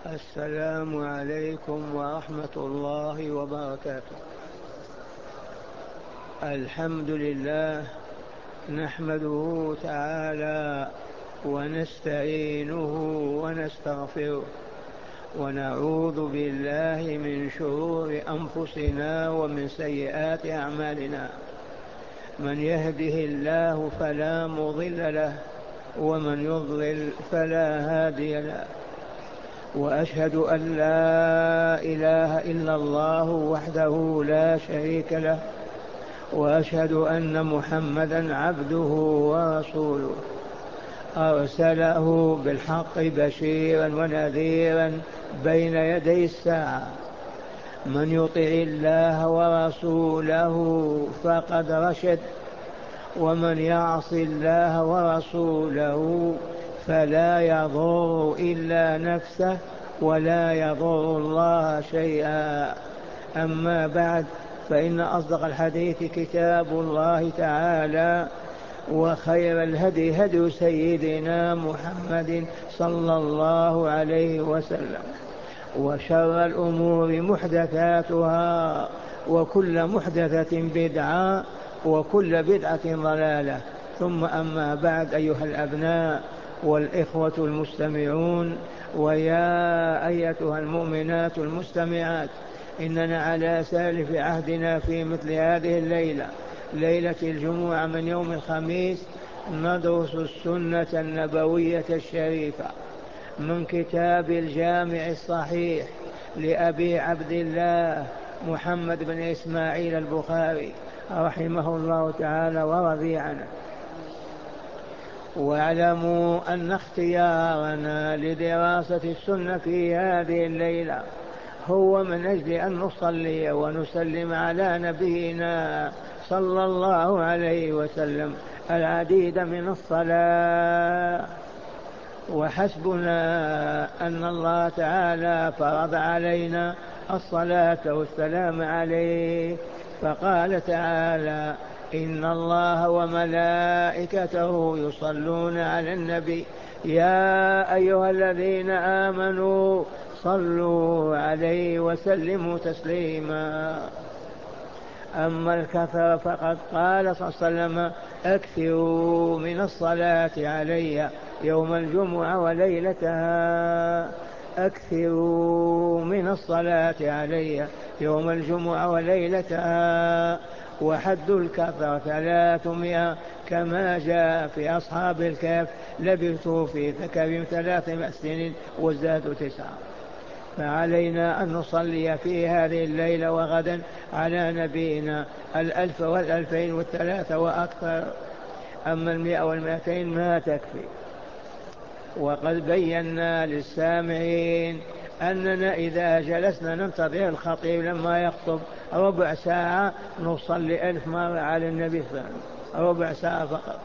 السلام عليكم ورحمة الله وبركاته. الحمد لله، نحمده تعالى ونستعينه ونستغفره، ونعوذ بالله من شرور أنفسنا ومن سيئات أعمالنا. من يهده الله فلا مضل له، ومن يضلل فلا هادي له. وأشهد أن لا إله إلا الله وحده لا شريك له، وأشهد أن محمدا عبده ورسوله، أرسله بالحق بشيرا ونذيرا بين يدي الساعة. من يطع الله ورسوله فقد رشد، ومن يعص الله ورسوله فلا يضر إلا نفسه ولا يضر الله شيئا. أما بعد، فإن أصدق الحديث كتاب الله تعالى، وخير الهدي هدي سيدنا محمد صلى الله عليه وسلم، وشر الأمور محدثاتها، وكل محدثة بدعة، وكل بدعة ضلالة. ثم أما بعد، أيها الأبناء والإخوة المستمعون، ويا أيتها المؤمنات المستمعات، إننا على سالف عهدنا في مثل هذه الليلة، ليلة الجمعة من يوم الخميس، ندرس السنة النبوية الشريفة من كتاب الجامع الصحيح لأبي عبد الله محمد بن إسماعيل البخاري رحمه الله تعالى ورضي عنه. واعلموا أن اختيارنا لدراسة السنة في هذه الليلة هو من أجل أن نصلي ونسلم على نبينا صلى الله عليه وسلم العديد من الصلاة. وحسبنا أن الله تعالى فرض علينا الصلاة والسلام عليه، فقال تعالى: إن الله وملائكته يصلون على النبي يا أيها الذين آمنوا صلوا عليه وسلموا تسليما. أما الكفر فقد قال صلى الله عليه وسلم: أكثروا من الصلاة علي يوم الجمعة وليلتها. أكثروا من الصلاة علي يوم الجمعة وليلتها. وحد الكفر 300 كما جاء في أصحاب الكهف: لبثوا في كهفهم 300 سنين وازدادوا 9. فعلينا أن نصلي في هذه الليلة وغدا على نبينا 1000 و2000 و3 وأكثر. أما 100 و200 ما تكفي. وقد بينا للسامعين أننا إذا جلسنا ننتظر الخطيب لما يخطب ربع ساعة نصلي 1000 مرة على النبي صلى الله عليه وسلم، ربع ساعة فقط.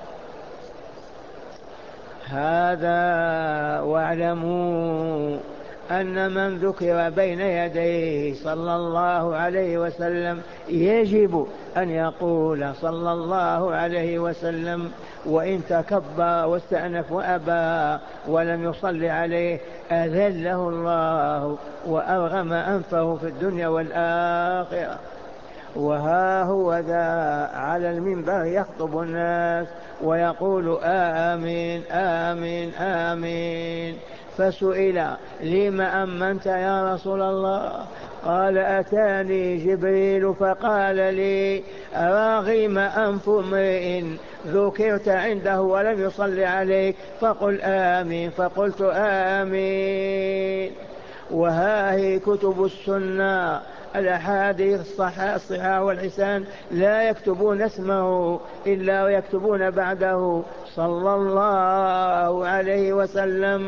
هذا واعلموا أن من ذكر بين يديه صلى الله عليه وسلم يجب أن يقول صلى الله عليه وسلم، وإن تكبر واستأنف وأبى ولم يصلي عليه أذله الله وأرغم أنفه في الدنيا والآخرة. وها هو ذا على المنبر يخطب الناس ويقول: آمين آمين آمين. فسئل: لم أمنت يا رسول الله؟ قال: أتاني جبريل فقال لي: راغم أنف امرئ ذكرت عنده ولم يصل عليك فقل آمين. فقلت آمين. وها هي كتب السنة الأحاديث الصحاح والحسان لا يكتبون اسمه إلا ويكتبون بعده صلى الله عليه وسلم.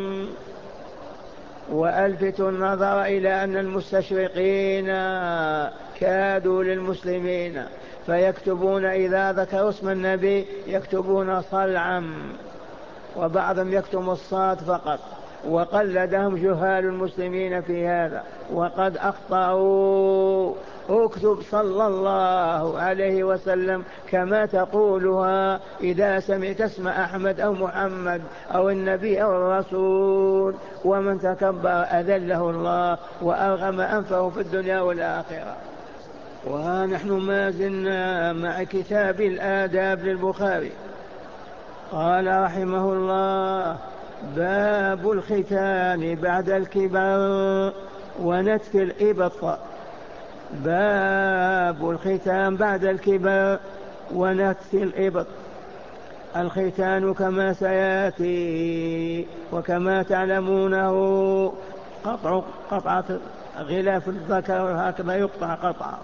وألفت النظر إلى أن المستشرقين كادوا للمسلمين فيكتبون إذا ذكروا اسم النبي يكتبون صلعم، وبعضهم يكتب الصاد فقط، وقلدهم جهال المسلمين في هذا وقد أخطأوا. اكتب صلى الله عليه وسلم كما تقولها إذا سمعت اسم أحمد أو محمد أو النبي أو الرسول، ومن تكبر أذله الله وأرغم أنفه في الدنيا والآخرة. وها نحن ما زلنا مع كتاب الآداب للبخاري. قال رحمه الله: باب الختان بعد الكبر ونتف الإبط. باب الختان بعد الكبر ونتف الإبط. الختان كما سيأتي وكما تعلمونه قطعة غلاف الذكر هكذا يقطع قطعة،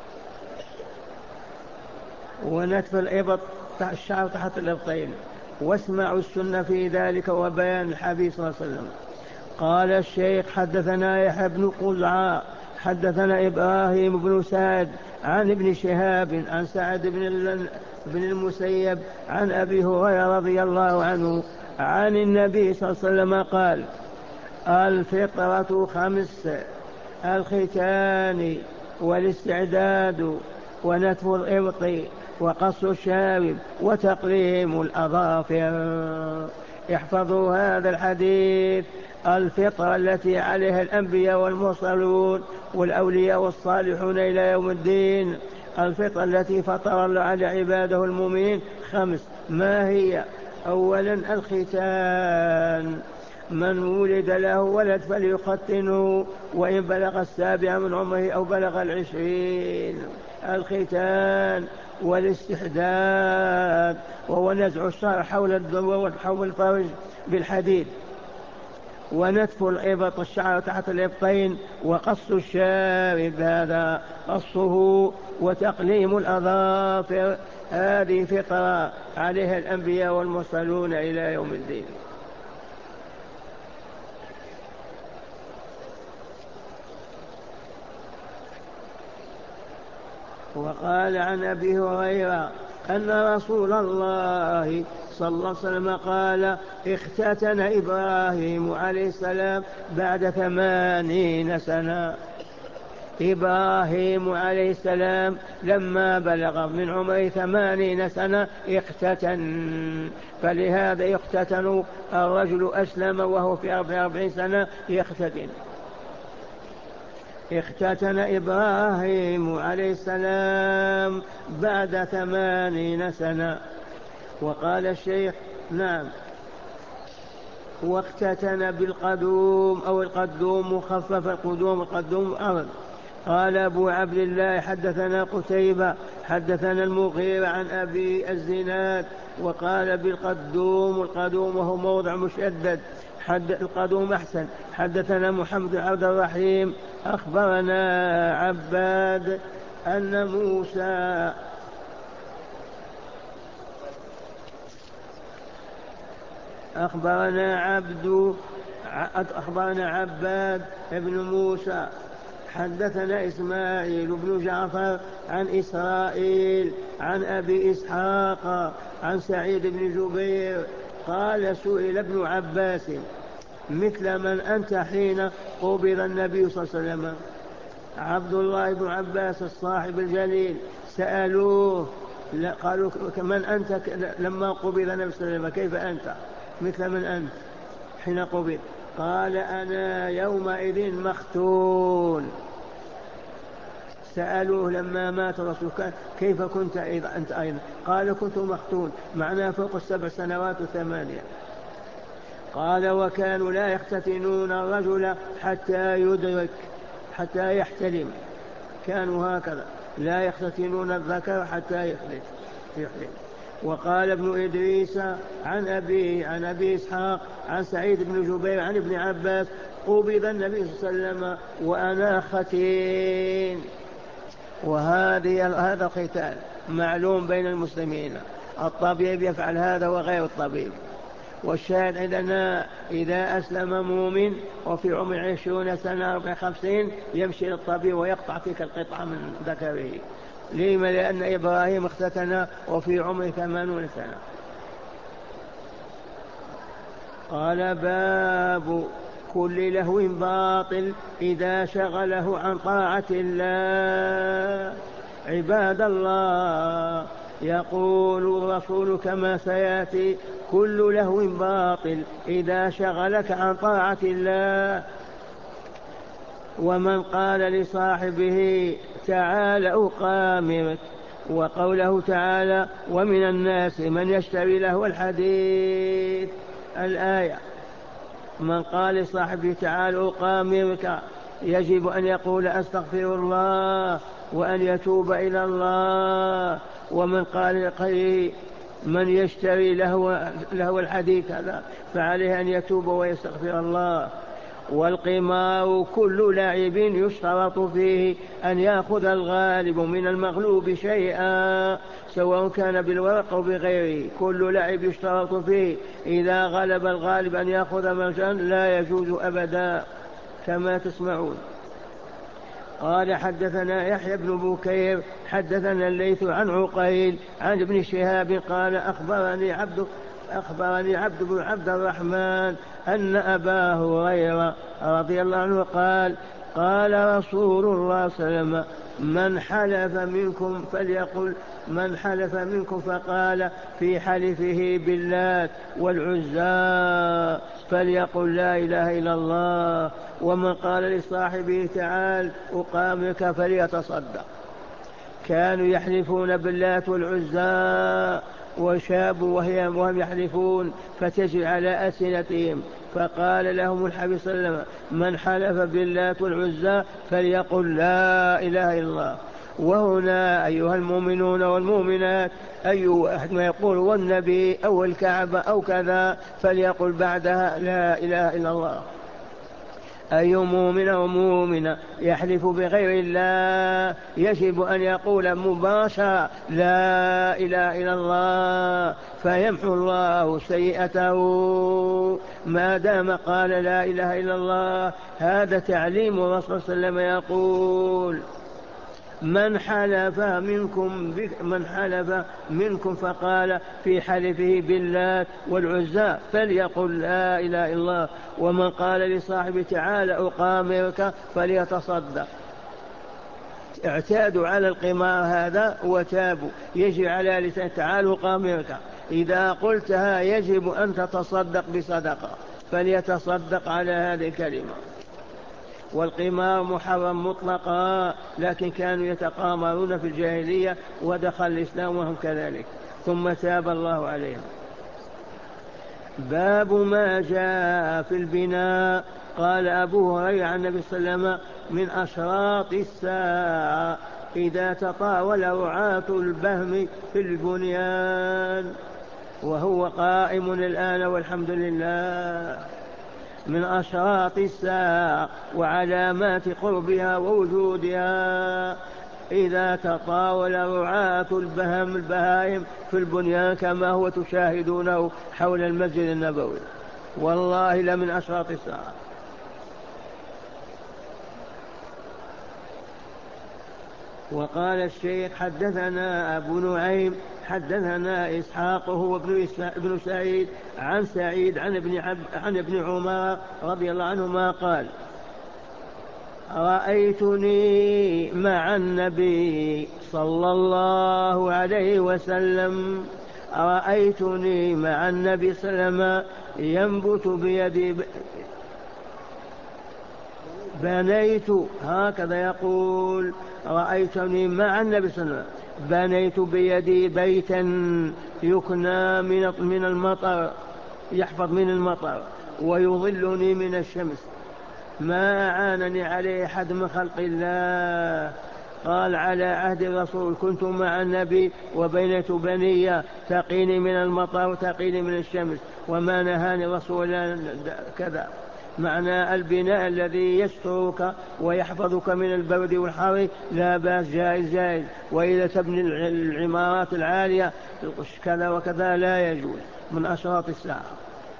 ونتف الإبط الشعر تحت الإبطين. واسمعوا السنة في ذلك وبيان الحديث صلى الله عليه وسلم. قال الشيخ: حدثنا يحيى بن قزعة حدثنا إبراهيم بن سعد عن ابن شهاب عن سعد بن المسيب عن أبي هريرة رضي الله عنه عن النبي صلى الله عليه وسلم قال: الفطرة 5: الختان والاستعداد ونتف الإبط وقص الشارب وتقليم الأظافر. احفظوا هذا الحديث. الفطرة التي عليها الأنبياء والمرسلون والأولياء والصالحون إلى يوم الدين، الفطرة التي فطر الله على عباده المؤمنين 5. ما هي؟ أولا الختان، من ولد له ولد فليختنه وإن بلغ 7 من عمره أو بلغ 20. الختان والاستحداد وهو نزع الشعر حول الذروة وحول الفرج بالحديد، ونتف الإبط الشعر تحت الإبطين، وقص الشارب هذا قصه، وتقليم الأظافر. هذه فطرة عليها الأنبياء والمرسلون إلى يوم الدين. وقال عن أبي هريرة أن رسول الله صلى الله عليه وسلم قال: اختتن إبراهيم عليه السلام بعد 80 سنة. إبراهيم عليه السلام لما بلغ من عمره 80 سنة اختتن، فلهذا يختتن الرجل أسلم وهو في 44 سنة يختتن. اختتن إبراهيم عليه السلام بعد 80 سنة. وقال الشيخ: نعم، واختتن بالقدوم أو القدوم مخفف، القدوم القدوم أرض. قال أبو عبد الله: حدثنا قتيبة حدثنا المغيرة عن أبي الزناد وقال بالقدوم، القدوم وهو موضع مشدد، القدوم أحسن. حدثنا محمد بن عبد الرحيم أخبرنا عباد أن موسى أخبرنا عباد بن موسى حدثنا إسماعيل بن جعفر عن إسرائيل عن أبي إسحاق عن سعيد بن جبير قال: سئل ابن عباس: مثل من أنت حين قبض النبي صلى الله عليه وسلم؟ عبد الله بن عباس الصاحب الجليل سألوه قالوا: من أنت لما قبض النبي صلى الله عليه وسلم؟ كيف أنت؟ مثل من أنت حين قبض؟ قال: أنا يومئذ مختون. سألوه لما مات الرسول كيف كنت أنت أيضا؟ قال: كنت مختون، معناه فوق 7 سنوات و8. قال: وكانوا لا يختتنون الرجل حتى يدرك، حتى يحتلم، كانوا هكذا لا يختتنون الذكر حتى يحلم. وقال ابن إدريس عن أبي إسحاق عن سعيد بن جبير عن ابن عباس: قبض النبي صلى الله عليه وسلم وأنا ختين. هذا الختان معلوم بين المسلمين، الطبيب يفعل هذا وغير الطبيب. والشاهد عندنا إذا أسلم مؤمن وفي عمر 20 سنة 54 يمشي للطبيب ويقطع تلك القطعة من ذكره. لما؟ لأن إبراهيم اختتن وفي عمر 80 سنة. قال باب كل لهو باطل إذا شغله عن طاعة الله. عباد الله، يقول الرسول كما سيأتي: كل لهو باطل إذا شغلك عن طاعة الله. ومن قال لصاحبه تعال أقامرك، وقوله تعالى: ومن الناس من يشتري لهو الحديث، الآية. من قال لصاحبه تعال أقامرك يجب أن يقول أستغفر الله وأن يتوب إلى الله. ومن قال من يشتري لهو الحديث هذا فعليه أن يتوب ويستغفر الله. والقمار كل لعب يشترط فيه أن يأخذ الغالب من المغلوب شيئا، سواء كان بالورق أو بغيره. كل لعب يشترط فيه إذا غلب الغالب أن يأخذ مرجا لا يجوز أبدا كما تسمعون. قال حدثنا يحيى بن بكير حدثنا الليث عن عقيل عن ابن شهاب قال أخبرني عبد بن عبد الرحمن أن أبا هريرة رضي الله عنه قال: قال رسول الله صلى الله عليه وسلم: من حلف منكم فليقل، من حلف منكم فقال في حلفه باللات والعزى فليقل لا إله إلا الله. ومن قال لصاحبه تعال أقامرك فليتصدق. كانوا يحلفون باللات والعزى وشابوا وهم يحلفون فتجري على ألسنتهم، فقال لهم الحبيب صلى الله عليه وسلم: من حلف باللات والعزى فليقل لا إله إلا الله. وهنا أيها المؤمنون والمؤمنات، أي واحد ما يقول والنبي أو الكعبة أو كذا فليقل بعدها لا إله إلا الله. أي مؤمن ومؤمنة يحلف بغير الله يجب أن يقول مباشرة لا إله إلا الله، فيمحو الله سيئته ما دام قال لا إله إلا الله. هذا تعليم الرسول صلى الله عليه وسلم يقول: من حلف منكم فقال في حلفه باللات والعزى فليقل لا إله إلا الله. ومن قال لصاحبه تعال أقامرك فليتصدق. اعتادوا على القمار هذا وتابوا، يجب على لسان تعال أقامرك، إذا قلتها يجب أن تتصدق بصدقة، فليتصدق على هذه الكلمة. والقمار محرم مطلقا، لكن كانوا يتقامرون في الجاهلية ودخل الإسلام وهم كذلك، ثم تاب الله عليهم. باب ما جاء في البناء. قال أبو هريرة عن النبي صلى الله عليه وسلم: من أشراط الساعة إذا تطاول رعاة البهم في البنيان، وهو قائم الآن والحمد لله. من أشراط الساعة وعلامات قربها ووجودها إذا تطاول رعاة البهائم في البنيان كما هو تشاهدونه حول المسجد النبوي، والله لمن أشراط الساعة. وقال الشيخ حدثنا أبو نعيم حدثنا إسحاق هو ابن سعيد عن سعيد عن ابن عمر رضي الله عنهما قال: رأيتني مع النبي صلى الله عليه وسلم، رأيتني مع النبي صلى الله عليه وسلم ينبت بيدي، بنيت، هكذا يقول: رأيتني مع النبي صلى الله عليه وسلم بنيت بيدي بيتا يكنى من المطر، يحفظ من المطر ويظلني من الشمس، ما أعانني عليه أحد من خلق الله. قال: على عهد الرسول كنت مع النبي وبنيت بنية تقيني من المطر وتقيني من الشمس، وما نهاني الرسول كذا. معنى البناء الذي يسترك ويحفظك من البرد والحر لا بأس، جائز. وإذا تبني العمارات العالية كذا وكذا لا يجوز، من أشراط الساعة.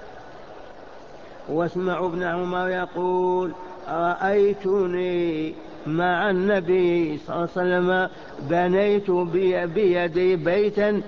واسمعوا ابن عمر يقول: رأيتني مع النبي صلى الله عليه وسلم بنيت بيدي بيتا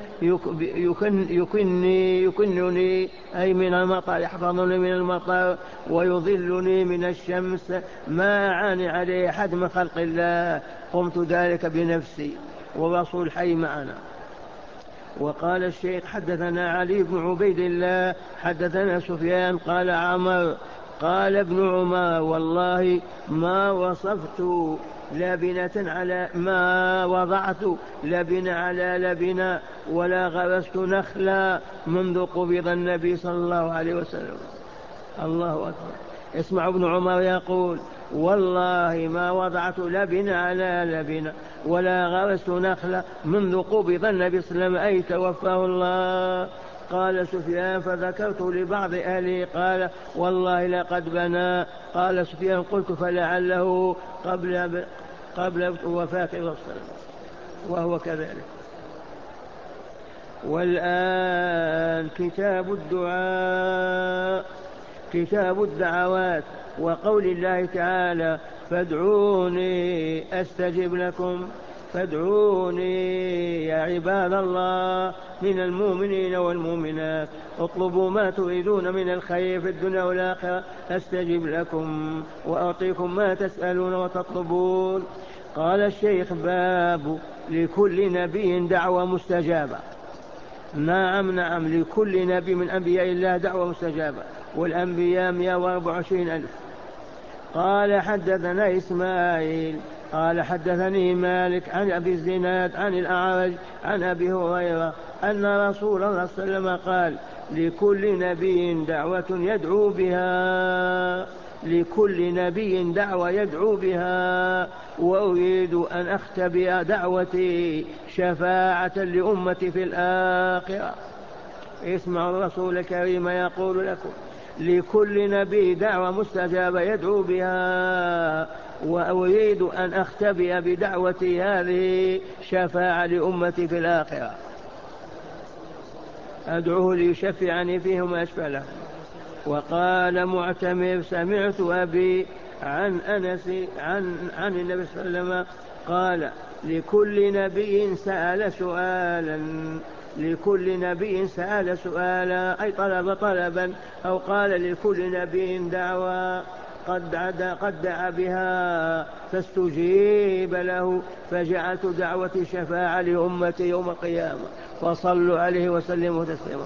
يكنني أي من المطر، يحفظني من المطر ويظلني من الشمس، ما عاني عليه أحد من خلق الله، قمت ذلك بنفسي والرسول حي معنا. وقال الشيخ حدثنا علي بن عبيد الله حدثنا سفيان قال عمر قال ابن عمر والله ما وصفت لبنة على ما وضعت لبنة على لبنة ولا غرست نخلا منذ قبض النبي صلى الله عليه وسلم. الله أكبر. اسمع ابن عمر يقول والله ما وضعت لبنة على لبنة ولا غرست نخلة منذ قبض النبي صلى الله عليه وسلم أي توفاه الله. قال سفيان فذكرت لبعض أهله قال والله لقد بنى. قال سفيان قلت فلعله قبل وفاة الرسول، وهو كذلك. والآن كتاب الدعاء، كتاب الدعوات، وقول الله تعالى فادعوني أستجب لكم. فادعوني يا عباد الله من المؤمنين والمؤمنات اطلبوا ما تريدون من الخير في الدنيا والآخرة أستجب لكم وأعطيكم ما تسألون وتطلبون. قال الشيخ باب لكل نبي دعوة مستجابة. نعم لكل نبي من أنبياء الله دعوة مستجابة، والأنبياء 124,000. قال حدثنا إسماعيل قال حدثني مالك عن أبي الزناد عن الأعرج عن أبي هريرة أن رسول الله صلى الله عليه وسلم قال لكل نبي دعوة يدعو بها، لكل نبي دعوة يدعو بها، وأريد أن أختبئ دعوتي شفاعة لأمتي في الآخرة. اسمعوا الرسول الكريم يقول لكم لكل نبي دعوة مستجابة يدعو بها، وأريد أن أختبئ بدعوتي هذه شفاعة لأمتي في الآخرة. أدعوه ليشفعني فيهم ويشفع لهم. وقال معتمر سمعت أبي عن أنس عن النبي صلى الله عليه وسلم قال لكل نبي سأل سؤالا، لكل نبي سأل سؤالا أي طلب طلبا، أو قال لكل نبي دعوة قد دعا بها فاستجيب له، فجعلت دعوتي شفاعة لأمتي يوم القيامة، فصلوا عليه وسلموا تسليما.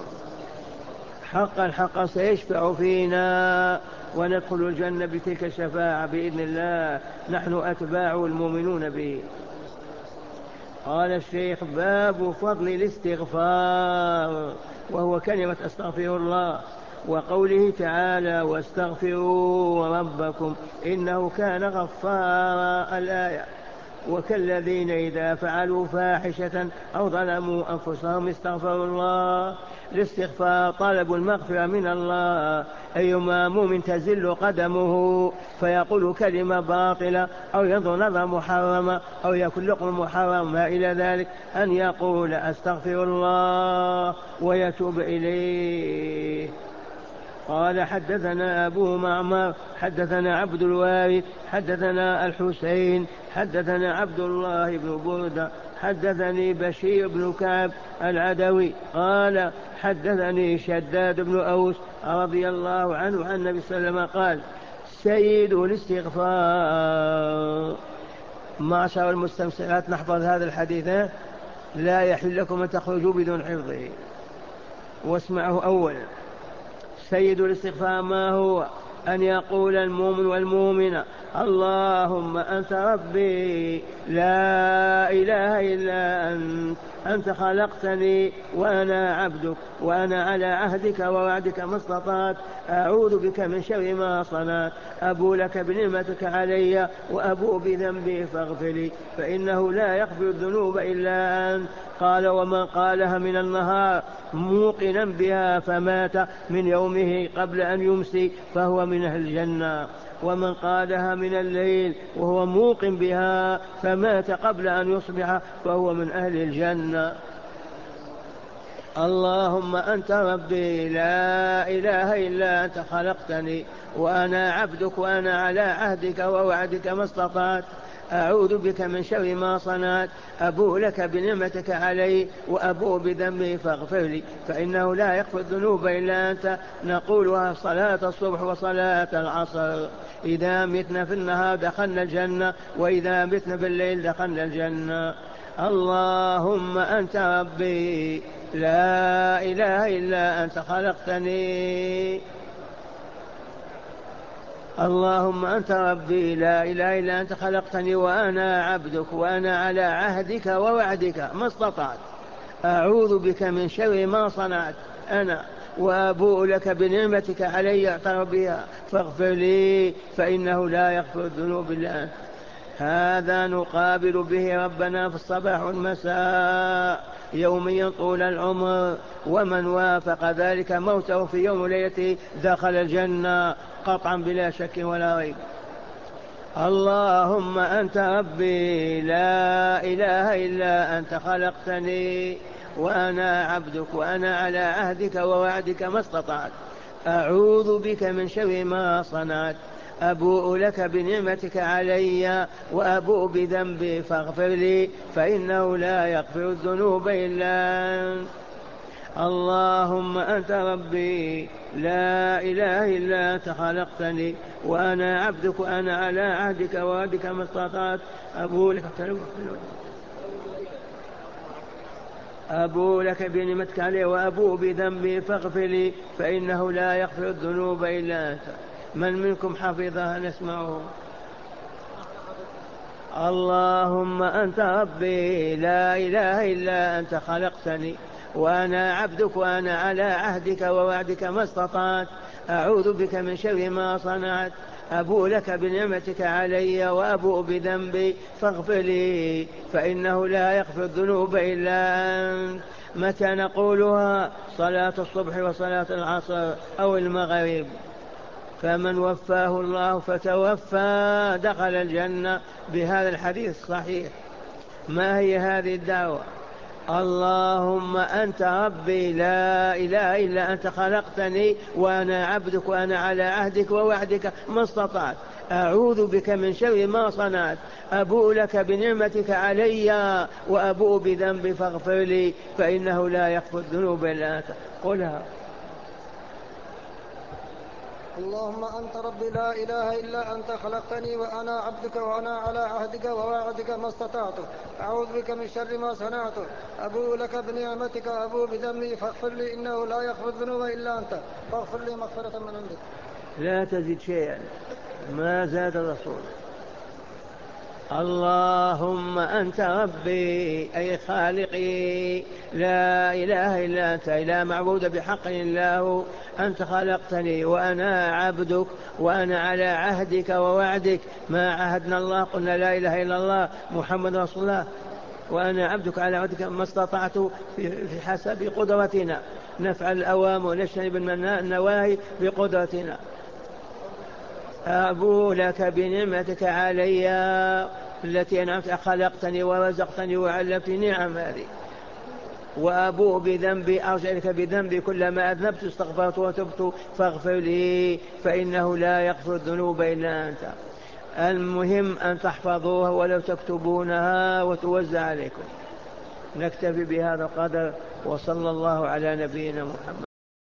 حقا سيشفع فينا وندخل الجنة بتلك الشفاعة بإذن الله، نحن أتباع المؤمنون به. قال الشيخ باب فضل الاستغفار، وهو كلمة استغفر الله، وقوله تعالى واستغفروا ربكم إنه كان غفارا الآية. وكالذين إذا فعلوا فاحشة أو ظلموا أنفسهم استغفروا الله. الاستغفار طلب المغفرة من الله. أيما مؤمن تزل قدمه فيقول كلمة باطلة أو ينظر نظرة محرمة أو يأكل لقمة محرم ما إلى ذلك أن يقول أستغفر الله ويتوب إليه. قال حدثنا أبو معمر حدثنا عبد الوارث حدثنا الحسين حدثنا عبد الله بن بردة حدثني بشير بن كعب العدوي قال حدثني شداد بن أوس رضي الله عنه عن النبي صلى الله عليه وسلم قال سيد الاستغفار. معشر المستمسكات نحفظ هذا الحديث، لا يحل لكم أن تخرجوا بدون حفظه. واسمعه أولا. سيد الاستغفار ما هو؟ أن يقول المؤمن والمؤمنة اللهم أنت ربي لا إله إلا أنت خلقتني وأنا عبدك وأنا على عهدك ووعدك ما استطعت، أعوذ بك من شر ما صنعت، أبو لك بنعمتك علي وأبو بذنبي فاغفر لي فإنه لا يغفر الذنوب إلا أنت. قال ومن قالها من النهار موقنا بها فمات من يومه قبل أن يمسي فهو من أهل الجنة، ومن قالها من الليل وهو موقن بها فمات قبل أن يصبح فهو من أهل الجنة. اللهم أنت ربي لا إله إلا أنت خلقتني وأنا عبدك وأنا على عهدك ووعدك ما استطعت، أعوذ بك من شر ما صنعت، أبوء لك بنعمتك علي وأبوء بذنبي فاغفر لي فإنه لا يغفر الذنوب إلا أنت. نقولها صلاة الصبح وصلاة العصر. إذا متنا في النهار دخلنا الجنة، وإذا متنا في الليل دخلنا الجنة. اللهم أنت ربي لا إله إلا أنت خلقتني. اللهم أنت ربي لا إله إلا أنت خلقتني وأنا عبدك وأنا على عهدك ووعدك ما استطعت. أعوذ بك من شر ما صنعت أنا، وأبوء لك بنعمتك علي اعترف بها فاغفر لي فإنه لا يغفر الذنوب إلا أنت. هذا نقابل به ربنا في الصباح والمساء يوميا طول العمر، ومن وافق ذلك موته في يوم ليلته دخل الجنة قطعا بلا شك ولا ريب. اللهم أنت ربي لا إله إلا أنت خلقتني وأنا عبدك وأنا على عهدك ووعدك ما استطعت. أعوذ بك من شر ما صنعت، أبوء لك بنعمتك علي وأبوء بذنبي فاغفر لي فإنه لا يغفر الذنوب إلا أنت. اللهم أنت ربي لا إله إلا أنت خلقتني وأنا عبدك وأنا على عهدك ووعدك ما استطعت. أبوء لك بنعمتك علي وأبوء بذنبي فاغفر لي فإنه لا يغفر الذنوب إلا أنت. من منكم حفظها نسمعه؟ اللهم أنت ربي لا إله إلا أنت خلقتني وأنا عبدك وأنا على عهدك ووعدك ما استطعت. أعوذ بك من شر ما صنعت، أبوء لك بنعمتك علي وأبوء بذنبي فاغفر لي فإنه لا يغفر الذنوب إلا أنت. متى نقولها؟ صلاة الصبح وصلاة العصر أو المغرب. فمن وفاه الله فتوفى دخل الجنة بهذا الحديث الصحيح. ما هي هذه الدعوة؟ اللهم أنت ربي لا إله إلا أنت خلقتني وأنا عبدك وأنا على عهدك ووعدك ما استطعت. أعوذ بك من شر ما صنعت، أبوء لك بنعمتك علي وأبوء بذنبي فاغفر لي فإنه لا يغفر الذنوب إلا أنت. قلها. اللهم أنت ربي لا إله إلا أنت خلقتني وأنا عبدك وأنا على عهدك ووعدك ما استطعت. أعوذ بك من شر ما صنعت، أبوء لك بنعمتك وأبوء بذنبي فاغفر لي إنه لا يغفر الذنوب إلا أنت. فاغفر لي مغفرة من عندك. لا تزد شيئا، ما زاد الرسول. اللهم أنت ربي أي خالقي لا إله إلا أنت، لا معبود بحق إلا هو. أنت خلقتني وأنا عبدك وأنا على عهدك ووعدك. ما عهدنا الله قلنا لا إله إلا الله محمد رسول الله. وأنا عبدك على عهدك ما استطعت في حسب قدرتنا نفعل الأوامر ونجتنب النواهي بقدرتنا. أبو لك بنعمتك علي التي أنعمت، خلقتني ورزقتني وعلمتني نعم هذه. وأبوء بذنبي، أرجع لك بذنبي كلما أذنبت استغفرت وتبت فاغفر لي فإنه لا يغفر الذنوب إلا أنت. المهم أن تحفظوها ولو تكتبونها وتوزع عليكم. نكتفي بهذا القدر وصلى الله على نبينا محمد.